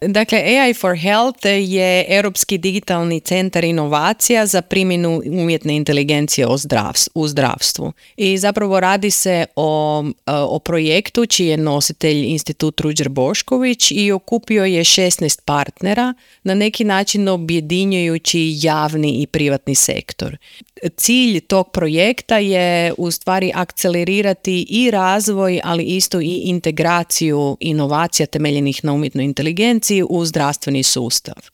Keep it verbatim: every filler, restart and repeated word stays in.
Dakle, A I for Health je Europski digitalni centar inovacija za primjenu umjetne inteligencije u zdravstvu. I zapravo radi se o, o projektu čiji je nositelj Institut Ruđer Bošković i okupio je šesnaest partnera, na neki način objedinjujući javni i privatni sektor. Cilj tog projekta je u stvari akcelerirati i razvoj, ali isto i integraciju inovacija temeljenih na umjetnoj inteligenciji u zdravstveni sustav.